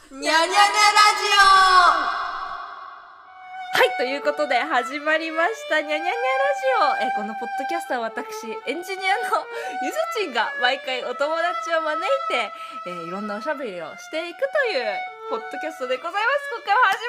にゃにゃにゃラジオ。はい、ということで始まりましたにゃにゃにゃラジオ。このポッドキャストは私エンジニアのゆずちんが毎回お友達を招いて、いろんなおしゃべりをしていくというポッドキャストでございます。今回は始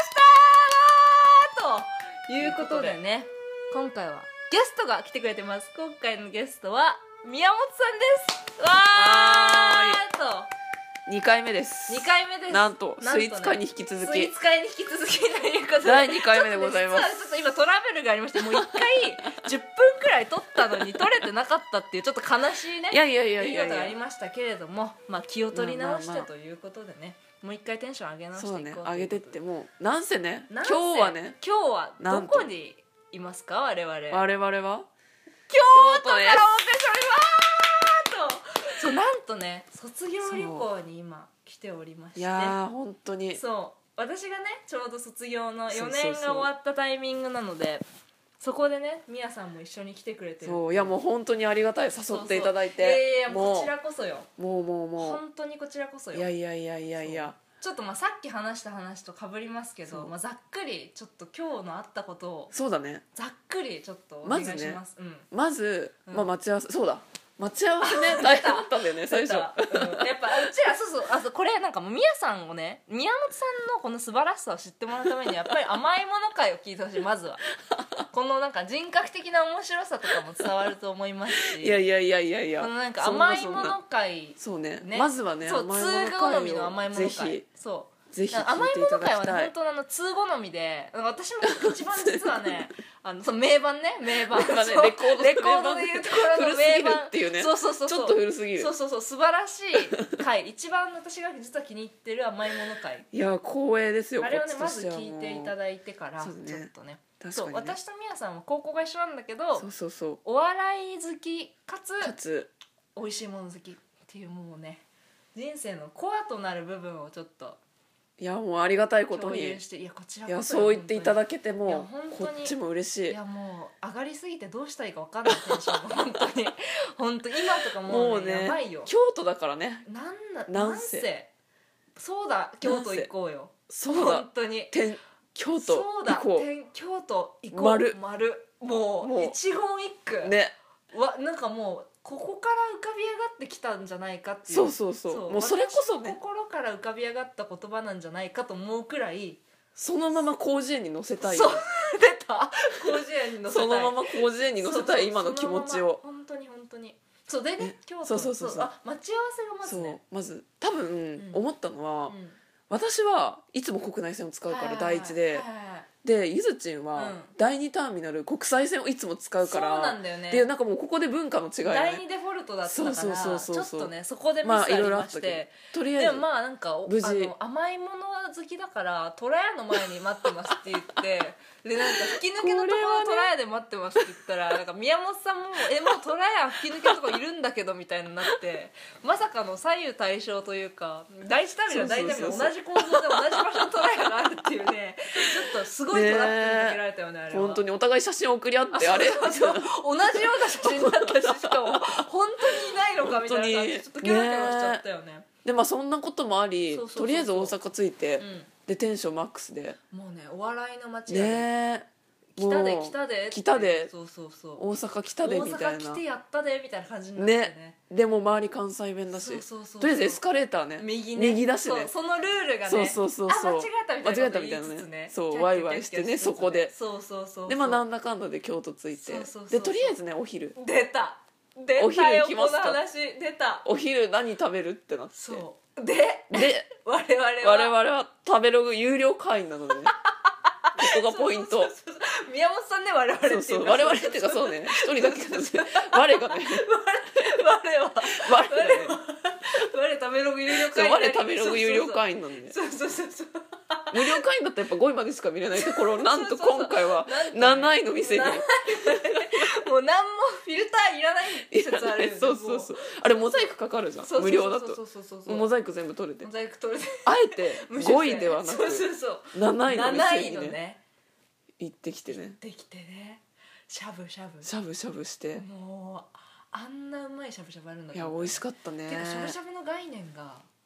まりましたということでね、今回はゲストが来てくれてます。今回のゲストは宮本さんです。わーと 2回目です。 2回目です。 なんとスイーツ会に引き続き、 スイーツ会に引き続きということで第2回目でございます。 ちょっと今トラブルがありまして、もう1回10分くらい撮ったのに撮れてなかったっていうちょっと悲しいねいやいやいやいやいことがありや、 ましたけれども、まあ気を取り直してということでね、もう1回テンション上げ直していこそううね、 と上げてってもうなんせね、 なんせ今日はね、 今日はどこにいますか？我々 我々は京都からお送りしておりますと。そう、なんとね、卒業旅行に今来ておりまして、 いやー本当にそう私がねちょうど卒業の4 そうそうそう年が終わったタイミングなので、そこでねみやさんも一緒に来てくれてる。 そう、いやもう本当にありがたい、誘っていただいて。 いやもうこちらこそよ。 もう本当にこちらこそよ。 いやいやいやいやいや、 ちょっとまあさっき話した話と被りますけど、まあ、ざっくりちょっと今日のあったことをそうだね、 ざっくりちょっとお願いします。 まず、 うんまあ待ち合わせ、そうだ、待ち合わせね大変だったんだよね最初。 やっぱうちらそうこれなんかもうみやさんをね、宮本さんのこの素晴らしさを知ってもらうためにやっぱり甘いもの会を聞いてほしい。まずはこのなんか人格的な面白さとかも伝わると思いますし、 いやいやいやいやいや、 このなんか甘いもの会、 そうね、まずはね、 そう甘いもの通好みの会甘いをもの会、 ぜひそうぜひ聞甘いいていもの会はねただきたい。 本当通好みで、私も一番実はねその名盤ね、名盤まあねそうレコードレコードでいうところの名盤古すぎるっていうね、 そうちょっと古すぎる。 そう素晴らしい回一番私が実は気に入ってる甘いもの会、 いや光栄ですよ。 あれをねまずこっちとしてはもう聞いていただいてから、ちょっそうねとね、 確かにね、 そう私とみやさんは高校が一緒なんだけど、 そうお笑い好きかつかつ美味しいもの好きっていう、もうね人生のコアとなる部分をちょっといやもうありがたいこと共に、 有して、いやこちらこそいやそう言っていただけていやも本当にこっちも嬉しい。 いやもう上がりすぎてどうしたらいいか分かんないテンションが本当に本当今とかもうねやばいよ。 京都だからね。 なんせそうだ京都行こうよ。 そうだ、 本当に京都そうだ行こ京都行こう丸もう一言一句うね。 なんかもうここから浮かび上がってきたんじゃないかっていう、 そうもうそれこそね、 私の心から浮かび上がった言葉なんじゃないかと思うくらい、 そのまま広辞苑に載せたい。 そう出た広辞苑に載せたい、 そのまま広辞苑に載せたい今の気持ちを。 本当にそうでね、京都そうあ待ち合わせがまずね、 まず多分思ったのは、 うん私はいつも国内線を使うから第一で、 はいでゆずちんは第2ターミナル国際線をいつも使うから、 そうなんだよね。 でなんかもうここで文化の違いが第ね、 二デフォルトだったからそうちょっとねそこでミスありまして、 とりあえずでもまあなんか無事甘いもの好きだから虎屋の前に待ってますって言ってでなんか吹き抜けのところ虎屋で待ってますって言ったら、なんか宮本さんももう虎屋吹き抜けのところいるんだけどみたいになって、まさかの左右対称というか第一ターミナル第二ターミナル同じ構造で同じ場所に虎屋があるっていうね、ちょっとすごいトラップにかけられたよね、あれは。 本当にお互い写真送り合ってあれそう同じような写真だったし、しかも本当にいないのかみたいな感じでちょっとキョロキョロしちゃったよね。 でまあそんなこともあり、 そうとりあえず大阪着いて、 うんでテンションマックスでもうねお笑いの街がねね来たでもう来たで来たでそう大阪来たでみたいな大阪来てやったでみたいな感じになってね。 でも周り関西弁だし、 そうとりあえずエスカレーターね右だしね、 そのルールがねそう間違えたみたいなこと間違えたみたいな言いつつね、そうワイワイしてねそこで、 そうでまあなんだかんだで京都着いて、でとりあえずねお昼出たお昼よ行きますかこの話出た。 お昼何食べるってなって、 そうで我々 は食べログ有料会員なのでねここがポイント。 宮本さんね、我々っていうか、 そう我々っていうかそうね、一人だけがね我がね我食べログ有料そう会員、 我食べログ有料会員なんで、 そう無料会員だったらやっぱ5位までしか見れないところをなんと今回は7位の店にもう何もフィルターいらない説あるよね。 そうあれモザイクかかるじゃん、無料だとモザイク全部取れて、 モザイク取れてあえて5位ではなく7位の店にのね行ってきてね、 できてね、しゃぶしゃぶしてもうあんなうまいしゃぶしゃぶあるんだいや美味しかったね。 てかしゃぶしゃぶの概念が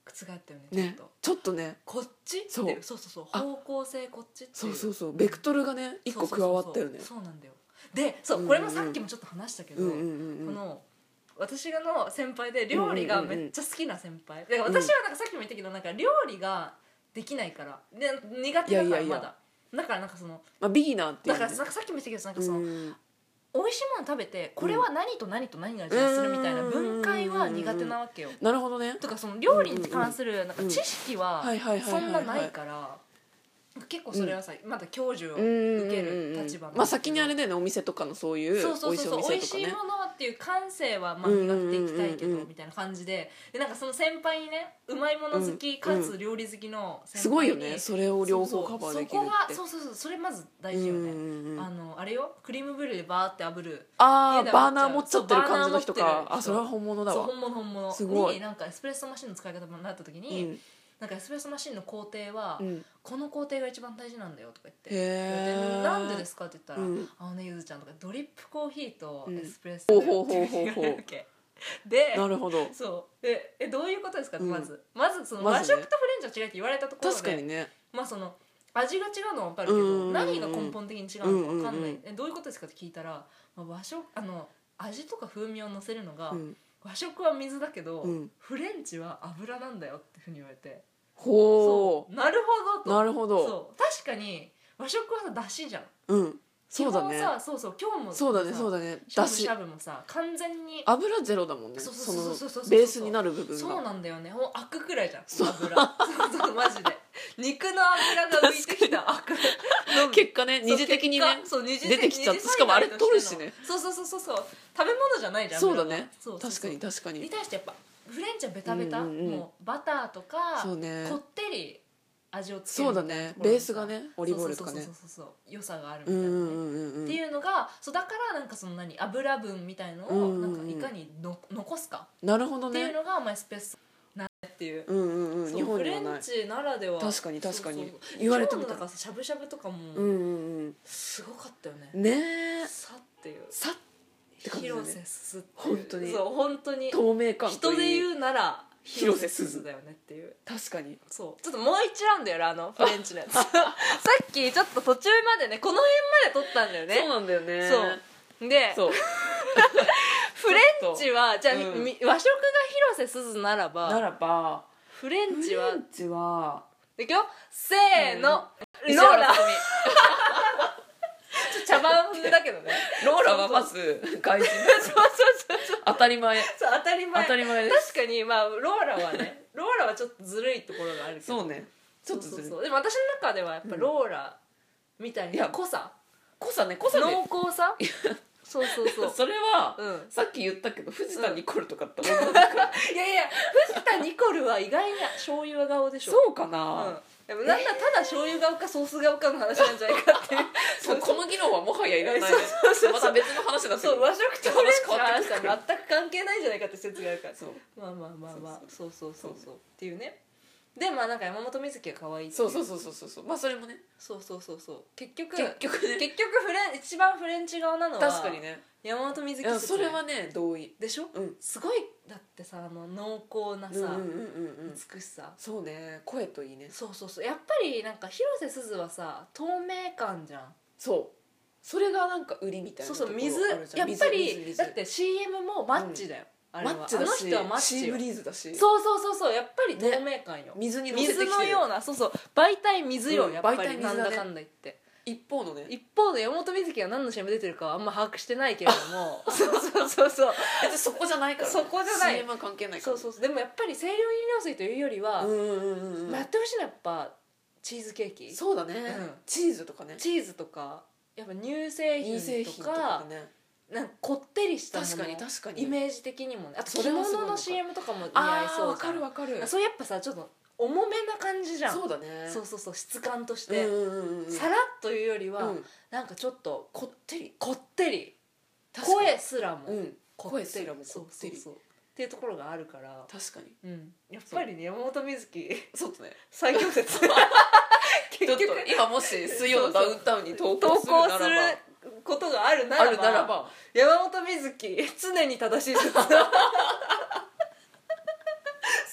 覆ったよねねちょっとねこっちってそういうそう方向性こっちっていうそうベクトルがね一個加わったよね。 そうなんだよ。でそうこれもさっきもちょっと話したけど、 うんうんうんうん、 この私の先輩で料理がめっちゃ好きな先輩、だから私はなんかさっきも言ったけどなんか料理ができないからで苦手だからまだだからなんかその、 まあ、ビギナーっていう、ね、 だからなんかさっきも言ったけどなんかその、 うん美味しいもの食べてこれは何と何と何が味がするみたいな分解は苦手なわけよ。 なるほどね。 とかその料理に関するなんか知識はそんなないから結構それはさ、まだ享受を受ける立場なんだけど、 まあ先にあれだよねお店とかのそういうそう美味しいお店とかね美味しいものっていう感性はまあ磨いていきたいけどみたいな感じでなんかその先輩にねうまいもの好きかつ料理好きの先輩にすごいよねそれを両方カバーできるってそうそれまず大事よね。あれよクリームブリュレバーって炙るバーナー持っちゃってる感じの人か。あそれは本物だわ。 そう本物すごいになんかエスプレッソマシンの使い方になった時に、なんかエスプレッソマシンの工程は、この工程が一番大事なんだよとか言ってでなんでですかって言ったら、あのねゆずちゃんとかドリップコーヒーとエスプレッソでほうわけでなるほど。 そうでどういうことですかってまずその和食とフレンチは違いって言われたところで確かにねまあその味が違うのは分かるけど何が根本的に違うのか分かんないどういうことですかって聞いたら、まあ、和食味とか風味を乗せるのが、和食は水だけど、フレンチは油なんだよっていうふうに言われてほうなるほどとなるほどそう確かに和食はさだしじゃんそうだね基本さそう今日もそうだねだししゃぶもさ完全に油ゼロだもんねそそのうベースになる部分がそうなんだよねアクくらいじゃん油そうマジで肉の油が浮いてきたアク結果ね二次的にね出てきちゃってしかもあれ取るしねそう食べ物じゃないじゃんそうだね確かにに対してやっぱフレンチはベタベタもうバターとかそうねこってり味をつけるそうだねベースがねオリーブオイルとかねそう良さがあるみたいなねっていうのがそうだからなんかその油分みたいのをなんかいかに残すかなるほどねっていうのがエスプレッソなんっていう日本にはないフレンチならでは確かに言われてみたらしゃぶしゃぶとかもすごかったよねねえさっていうさって感じだね広瀬すずって本当にそう本当に透明感人で言うなら広瀬すずだよねっていう確かにそうちょっともう一ラウンドやるフレンチのやつさっきちょっと途中までねこの辺まで撮ったんだよねそうなんだよねそうでフレンチはじゃあ、和食が広瀬すずならばフレンチはいくよせーの、ローラ茶番風だけどねローラはまず外人当たり前当たり前です確かにまあローラはちょっとずるいところがあるけどそうねちょっとずるいでも私の中ではやっぱローラみたいな濃さね濃厚さそうそれは、さっき言ったけど藤田ニコルとかって思ういや藤田ニコルは意外な醤油顔でしょそうかな、 でもなんだただ醤油顔かソース顔かの話なんじゃないかっていうそうこの議論はもはやいらないまた別の話だけどそう和食とフレンチの話話変わっては全く関係ないんじゃないかって説があるからそうまあそうっていうねでまあなんか山本美月が可愛いってそうまあそれもねそう結局ね一番フレンチ顔なのは確かにね山本美月それはね同意でしょ、すごいだってさ濃厚なさ、美しさそうね声といいねそうやっぱりなんか広瀬すずはさ透明感じゃんそれがなんか売りみたいなそう水やっぱりだって CM もマッチだよ、あれはマッチだしあの人はマッチよシーブリーズだしそうやっぱり透明感よ、 水に乗せてきてる水のような媒体水よ、やっぱ媒体り水だねなんだかんだ言って一方のね一方で山本美月が何の CM 出てるかはあんま把握してないけれどもそう別にそこじゃないから、 そこじゃない CM は関係ないからそうでもやっぱり清涼飲料水というよりは、やってほしいのはやっぱチーズケーキそうだね、チーズとかねチーズとかやっぱ乳製品とかねなんかこってりしたもの確かにイメージ的にもねあとそ着れはすごい物の CM とかも似合いそうじゃんわかるそれやっぱさちょっと重めな感じじゃんそうだねそう質感としてさらっというよりはなんかちょっとこってり声すらも声すらもこってりっていうところがあるから確かにやっぱりね山本美月そうだね最強説ちょっと今もし水曜のダウンタウンに投稿するならばことがあるならば山本美月常に正しい説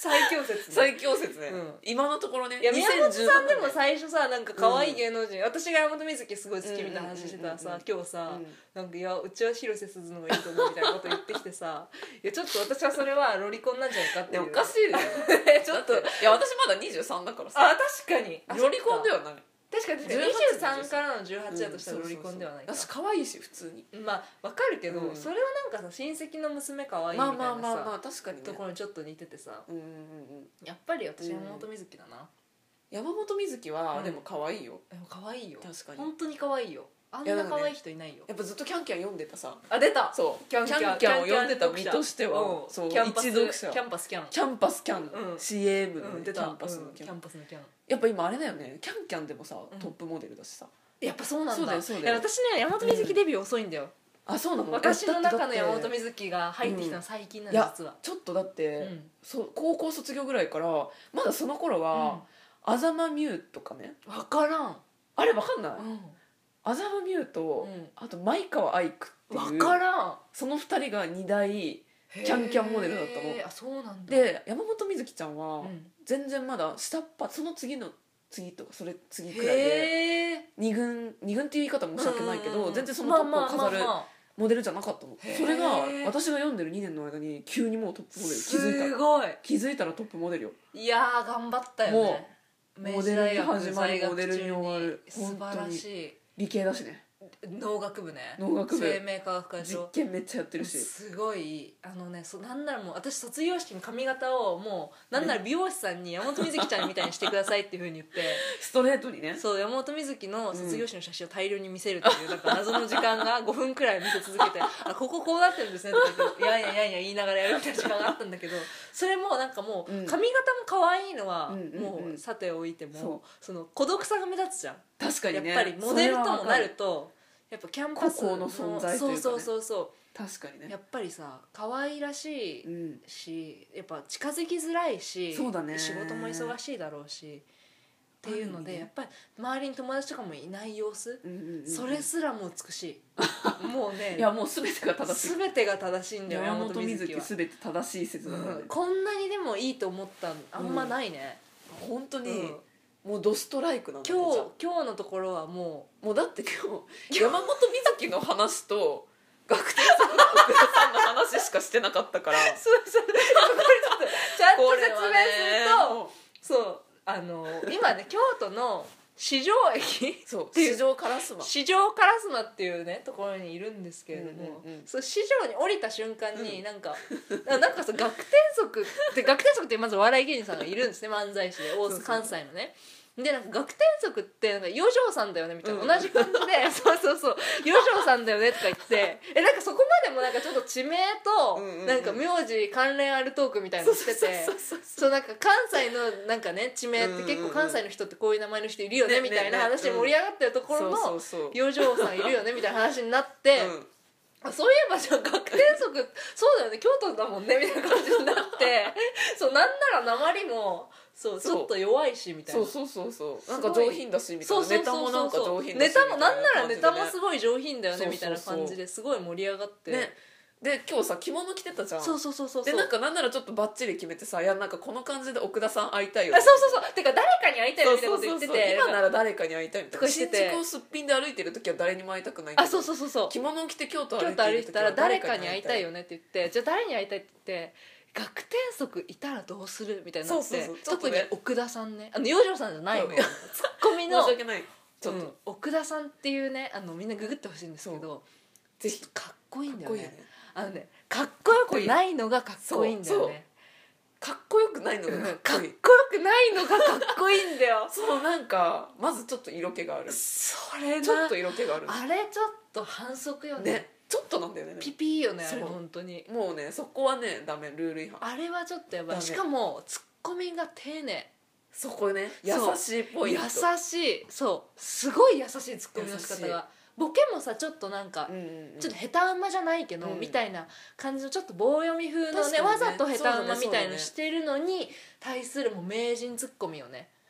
最強説ね。 最強説ね、 うん今のところね。 いや宮本さんでも 2016 最初さなんか可愛い芸能人、私が山本美月すごい好きみたいな話してたらさ、 うんうんうんうん今日さ、 うんなんかいやうちは広瀬すずのがいいと思うみたいなこと言ってきてさいやちょっと私はそれはロリコンなんじゃないかっていう。 年おかしいでしょちょっとだていや私まだ23だからさあ確かにロリコンではない。 確かに 18 23からの18だとしたらロリコンではないか、 私可愛いし普通に。 まあわかるけど、 うんそれはなんかさ親戚の娘可愛いみたいなさ、 まあ確かにね。 ところにちょっと似ててさ、 うんうんうん。 やっぱり私山本美月だな、 山本美月は、 うんでも可愛いよ。 でも可愛いよ確かに本当に可愛いよ。あんいやでもねな可愛い人いないよ。 やっぱずっとキャンキャン読んでたさ。 あ出たそうキャンキャンを読んでた身としては、 うんそうキャンパス一読者。 キャンパスキャンキャンパスキャン、 うん CA 部の、 うん出たキャンパスのキャン、 キャンパスのキャンやっぱ今あれだよね、キャンキャンでもさ、 うんトップモデルだしさ。 やっぱそうなんだ。 そうだよそうだよいや私ね山本美月デビュー遅いんだよ、 あそうなの。 私の中のだって山本美月が入ってきたの最近なんいやです実は。 ちょっとだって、 うんそう高校卒業ぐらいからまだその頃は、安座間ミュウとかね、 分からん、 あれわかんない、 う安座間ミュウと、 うんあと前川愛久っていう分からん、 その2人が2大キキャンキャンモデルだったのあそうなんだ。 で、山本美月ちゃんは、 うん全然まだ下っ端、その次の次とかそれ次くらいでへえ二軍っていう言い方申し訳ないけど、 うんうんうん全然そのトップを飾るまあまあまあまあモデルじゃなかったの。 へーそれが私が読んでる2年の間に急にもうトップモデルすごい。 気づいたらトップモデルよ。 いやー頑張ったよね。 もうモデルに始まり明治大学モデルに終わる素晴らしい。 理系だしね、 農学部ね。 農学部生命科学科でし実ょ。 験めっちゃやってるし、 すごいなんならもう私卒業式の髪型をもうなんなら美容師さんに山本美月ちゃんみたいにしてくださいっていうふうに言ってストレートにね。 そう山本美月の卒業式の写真を大量に見せるっていう、なんか謎の時間が5分くらい見せ続けてあこここうなってるんですねとか言っていやいやいやいや言いながらやるみたいな時間があったんだけど、それもなんかもううん髪型も可愛いのはうんうんうんもうさておいてそうもその孤独さが目立つじゃん。 確かにね、 やっぱりモデルともなるとやっぱキャンパス個々の存在というかねそうそうそうそ確かにねうやっぱりさ可愛らしいうんしやっぱ近づきづらいしそうだね仕事も忙しいだろうしっていうので、 ある意味ねやっぱり周りに友達とかもいない様子、 うんうんうんうんそれすらも美しいもうねいやもう全てが正しい。 全てが正しいんだよ山本美月は、 全て正しい説だからね、 こんなにでもいいと思ったのあんまないね、 本当に、 うんもうドストライクなんだねじゃあ今日のところはももうだって今日山本美月の話と学生さんの奥田さんの話しかしてなかったからうそうそうこれちょっとちゃんと説明すると、 もうそう今ね京都の四条駅そうていう市場烏丸四条烏丸っていうねところにいるんですけれども、 うんうんうんそう四条に降りた瞬間になんか、なんかさ学天則ってまずお笑い芸人さんがいるんですね、漫才師でそうそう関西のね。でなんか学天則ってなんか余剰さんだよねみたいな、 うん同じ感じでそう余剰さんだよねとか言ってなんかそこまでもなんかちょっと地名とうんうんうんなんか名字関連あるトークみたいなのしてて、そうなんか関西のなんかね地名って結構関西の人ってこういう名前の人いるよねみたいな話で盛り上がってるところのそうそうそう余剰さんいるよねみたいな話になって、あそういえばじゃあ学天則そうだよね京都だもんねみたいな感じになってそうなんなら鉛もそうちょっと弱いしみたいな。 そうなんか上品だしみたいな、ネタもなんか上品だしネタもなんならネタもすすごい上品だよねそうそうそうみたいな感じですごい盛り上がって、 ねで今日さ着物着てたじゃん。 そうでなんかなんならちょっとバッチリ決めてさ、いやなんかこの感じで奥田さん会いたいよあそうてか誰かに会いたいよみたいなこと言ってて今なら誰かに会いたいみたいな。 とか言ってて新宿をすっぴんで歩いてる時は誰にも会いたくないんだけど、 そう着物を着て京都歩京いてる時は都歩いてたら誰かに会いたいよ。 よねって言ってじゃあ誰に会いたいって言って学天則いたらどうするみたいになってそうちょっと特にね奥田さんね余剰さんじゃないのそうツッコミの申し訳ないちょっと、 奥田さんっていうねみんなググってほしいんですけどぜひかっこいいんだよね。 かっこいいよね。 かっこよくないのがかっこいいんだよね。 かっこよくないのがかっこよかっこいい。 くないのがかっこいいんだよそうなんかまずちょっと色気がある。 それなちょっと色気がある。 あれちょっと反則よね。 ねちょっとなんだよね。 ピピーよねあれそう本当に。 もうねそこはねダメ、ルール違反。 あれはちょっとやばい。 ダメしかもツッコミが丁寧。 そこね優そうしいポイント。 優しい。そうすごい優しいツッコミの仕優しい方が。ボケもさちょっとなんか、ちょっと下手馬じゃないけど、みたいな感じのちょっと棒読み風のね確かにねわざと下手馬みたいのそうだねしてるのに対するもう名人ツッコミよね。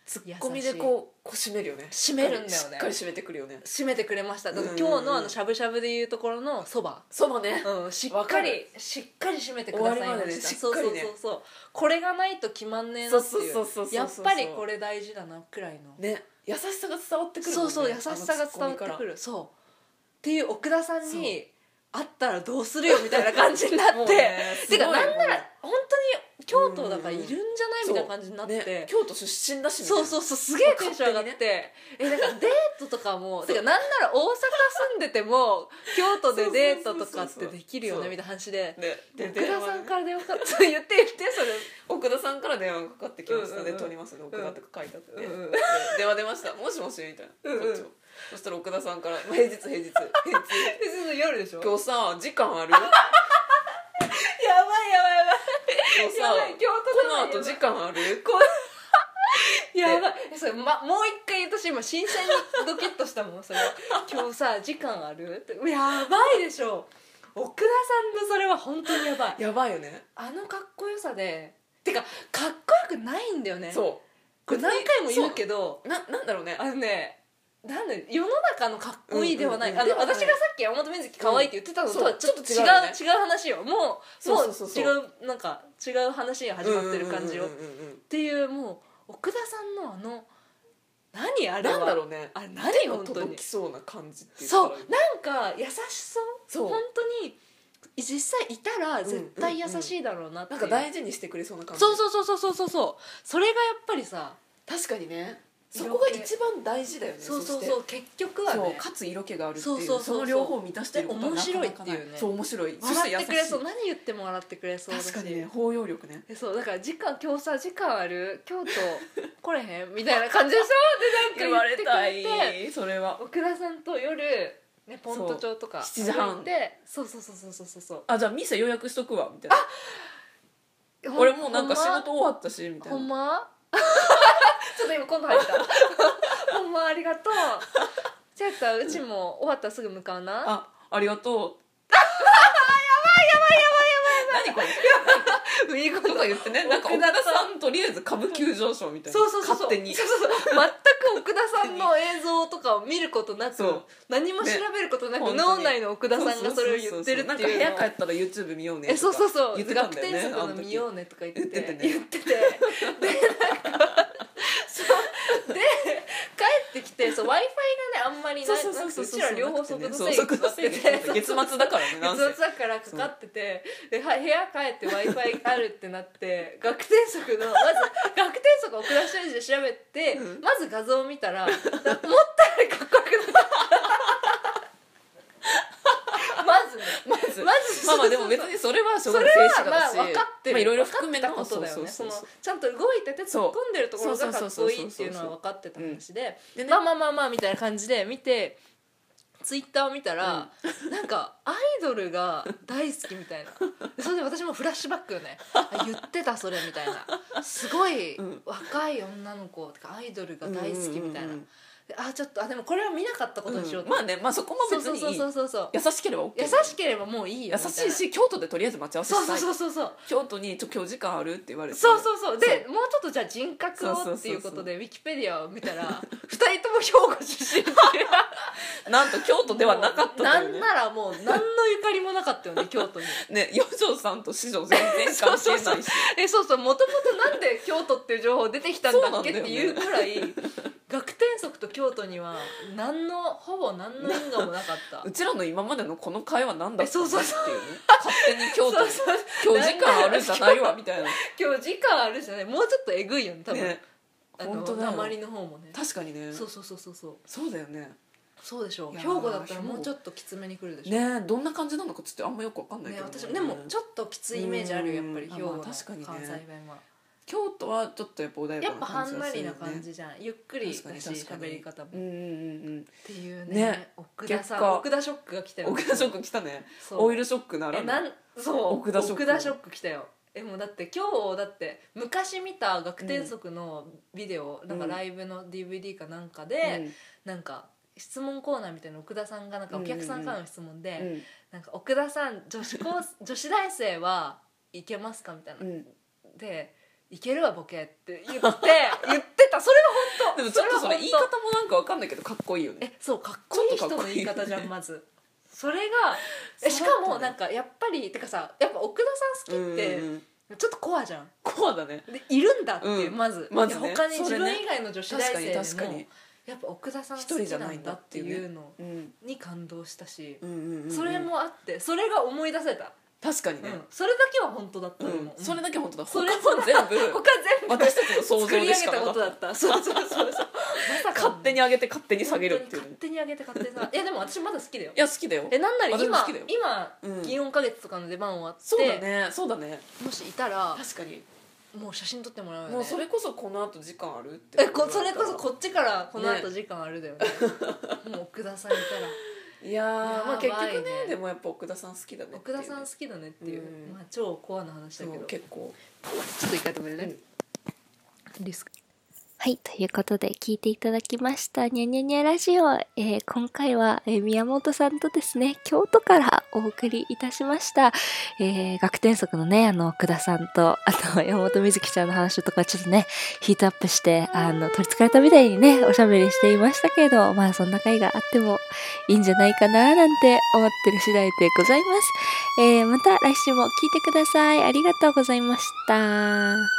ツッコミでこう締めるよね。 締めるんだよね。 しっかり締めてくるよね。 締めてくれました。だから今日のしゃぶしゃぶでいうところのそば、 そばね、 しっかり締めてくださいま終わりまでした。 しっかりね、 そうこれがないと決まんねえなっていう、 そうやっぱりこれ大事だなくらいのね、優しさが伝わってくるもんね。 そう優しさが伝わってくる。そうっていう奥田さんに会ったらどうするよみたいな感じになっててかなんなら本当に京都だからいるんじゃないみたいな感じになって、 ね、京都出身だしそうすげえテンション上がって、なんかデートとかもてかなんなら大阪住んでても京都でデートとかってできるよねみたいな話で、奥田さんから電話かかって言ってそれ奥田さんから電話がかかってきましたね、取りますね、奥田とか書いてあって、電話出ました、もしもしみたいな、こっちもそしたら奥田さんから平日夜でしょ、 今日さ時間あるやばい今日さこの後時間あるやばいそれ、もう一回私今新鮮にドキッとしたもんそれ今日さ時間あるってやばいでしょ。奥田さんのそれは本当にやばいやばいよね。 あのかっこよさでてかかっこよくないんだよね。 そうこれ何回も言うけどなんだろうね、 なんで世の中のかっこいいではない、私がさっき山本美月可愛いって言ってたのとはちょっと違う話よ。もう違うなんか違う話が始まってる感じよっていう、もう奥田さんの何あれはなんだろうね、 あれ何手が本当に届きそうな感じっていうそうなんか優しそう本当に実際いたら絶対優しいだろうなっていう、 なんか大事にしてくれそうな感じ。 そうそれがやっぱりさ確かにね、そこが一番大事だよね。 そう結局はね、 かつ色気があるっていう、 そうその両方を満たしていることはなかなかない。 面白いっていうね、 そう面白い、 笑ってくれそう、何言っても笑ってくれそうだし、 確かにね、包容力ね。 そうだから今日さ時間ある京都来れへんみたいな感じでしょでなんか言ってくれて言われたい、それは。 奥田さんと夜ねポント町とか 7時半でそうじゃあ店予約しとくわみたいな。俺もうなんか仕事終わったしみたいな。 ほんまちょっと今今度入ったほんまありがとう。じゃあうちも終わったらすぐ向かうな。 ありがとうやばい何これいいこととか言ってね、なんか奥田さんとりあえず株急上昇みたいな、勝手に全く奥田さんの映像とかを見ることなく何も調べることなく脳内の奥田さんがそれを言ってるっていうの。 なんか部屋帰ったら YouTube 見ようねとかそう言ってたんだよね。 学天則の見ようねとか言っててで帰ってきて Wi-Fi がねあんまりなくて、うちら両方速度制御させて月末だからね、 月末だからかかってて、で部屋帰って Wi-Fi あるってなって学天則のまず学天則を送らせてで調べて、まず画像を見たら思ったよりかっこよくなかったまずまあでも別にそれは小学生しかだし、 分かってる、 いろいろ含めたことだよね。ちゃんと動いてて突っ込んでるところがかっこいいっていうのは分かってた話で、まあみたいな感じで見てツイッターを見たら、なんかアイドルが大好きみたいなそれで私もフラッシュバックよね言ってたそれみたいな、すごい若い女の子とかアイドルが大好きみたいな、ちょっとでもこれは見なかったことにしようと、 まあね、まあそこも別にそう優しければ OK、 優しければもういいよみたいな、 優しいし京都でとりあえず待ち合わせしたい、 そう京都に今日時間あるって言われて、 そうでもうちょっとじゃあ人格をっていうことでウィキペディアを見たら2人とも兵庫出身っていうなんと京都ではなかったというね、 なんならもう何のゆかりもなかったよね京都にね、四条さんと四条全然関係ないしもともとなんで京都っていう情報出てきたんだっけっていうくらい学天則と京都にはほぼ何の因果もなかったうちらの今までのこの会話なんだったんだっていうね、 勝手に京都に今日時間あるじゃないわみたいな、 今日時間あるじゃない、もうちょっとえぐいよね多分ね、 本当だよ、 鉛の方もね、 確かにね、そうだよね、 そうでしょう。兵庫だったらもうちょっときつめに来るでしょね。どんな感じなのかちょっとあんまよくわかんないけどね、 私でもちょっときついイメージあるよ、やっぱり兵庫の関西弁は。 京都はちょっとやっぱ穏やかな感じがするよね。 やっぱはんなりな感じじゃん、ゆっくりだし喋り方も、っていうね。 奥田ショックが来たよ。 奥田ショック来たね。オイルショックなら奥田ショック来たよ。もうだって今日昔見た学天則のビデオ、なんかライブの DVD かなんかで、なんか質問コーナーみたいな、奥田さんがなんかお客さんからの質問で、なんか奥田さん女子大生はいけますかみたいな、でいけるわボケって言ってた、それが本でもちょっとそれ言い方もなんかわかんないけどかっこいいよね。 そうかっこいい人の言い方じゃんまず。それがしかもなんかやっぱりてかさ、やっぱ奥田さん好きってちょっとコアじゃん。 コアだね。 でいるんだっていう、まず、 ね、 他に自分以外の女子大生でも、 確かにやっぱ奥田さん好きなんだっていうのに感動したし、それもあってそれが思い出せた。 確かにね、 それだけは本当だったのも、 それだけ本当だ。 それ他は全部私たちの想像作り上げでしかなかったたことだった。そうそうそうまさか勝手に上げて勝手に下げるっていう勝手に上げて勝手にさいやでも私まだ好きだよ。 いや好きだよ。 なんなら今好きだよ祇園花月とかの出番終わって、 そうだねそうだね、 もしいたら確かにもう写真撮ってもらうよね。 もうそれこそこの後時間あるってそれこそこっちからこの後時間あるだよね。もう奥田さんいたらいやまあ結局ねねでもやっぱ奥田さん好きだね奥田さん好きだねっていう、まあ超コアな話だけど結構ちょっと一回止めるね、リスク。 はい、ということで聞いていただきましたにゃにゃにゃラジオ、今回は、宮本さんとですね京都からお送りいたしました、学天則のね奥田さんとあと山本美月ちゃんの話とかちょっとねヒートアップして取りつかれたみたいにねおしゃべりしていましたけど、まあそんな回があってもいいんじゃないかななんて思ってる次第でございます。また来週も聞いてください。ありがとうございました。